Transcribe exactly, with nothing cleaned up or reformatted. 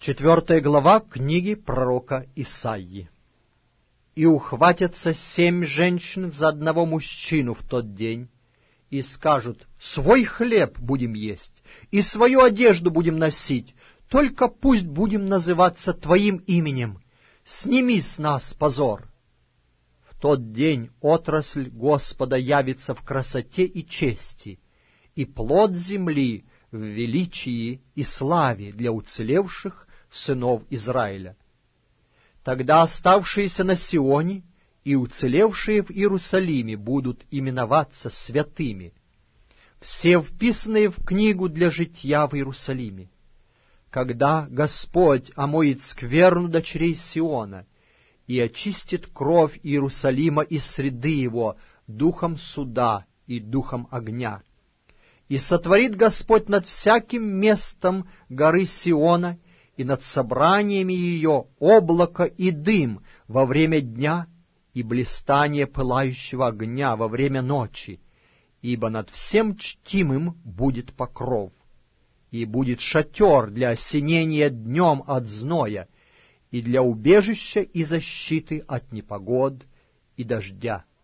Четвертая глава книги пророка Исаии. «И ухватятся семь женщин за одного мужчину в тот день, и скажут: свой хлеб будем есть, и свою одежду будем носить, только пусть будем называться Твоим именем, сними с нас позор. В тот день отрасль Господа явится в красоте и чести, и плод земли в величии и славе для уцелевших сынов Израиля. Тогда оставшиеся на Сионе и уцелевшие в Иерусалиме будут именоваться святыми, все вписанные в книгу для житья в Иерусалиме. Когда Господь омоет скверну дочерей Сиона и очистит кровь Иерусалима из среды его духом суда и духом огня, и сотворит Господь над всяким местом горы Сиона и над собраниями ее облако и дым во время дня и блистание пылающего огня во время ночи, ибо над всем чтимым будет покров, и будет шатер для осенения днем от зноя и для убежища и защиты от непогод и дождя.